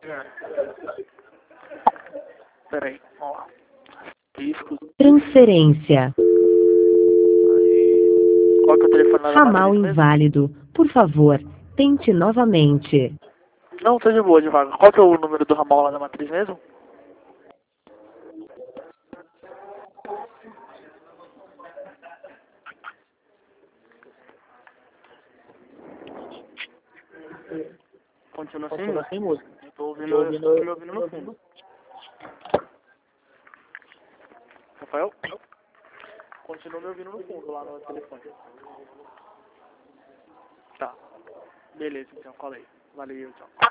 Peraí, vamos lá. Riscos. Transferência. Qual que é o telefone lá da Ramal matriz mesmo? inválido. Por favor, tente novamente. Não, tá de boa, devagar. Qual que é o número do ramal lá da matriz mesmo? Continua sem música. Eu tô me ouvindo no fundo. Rafael? Continua me ouvindo no fundo lá no telefone. Tá. Beleza, então, cola aí. Valeu, tchau.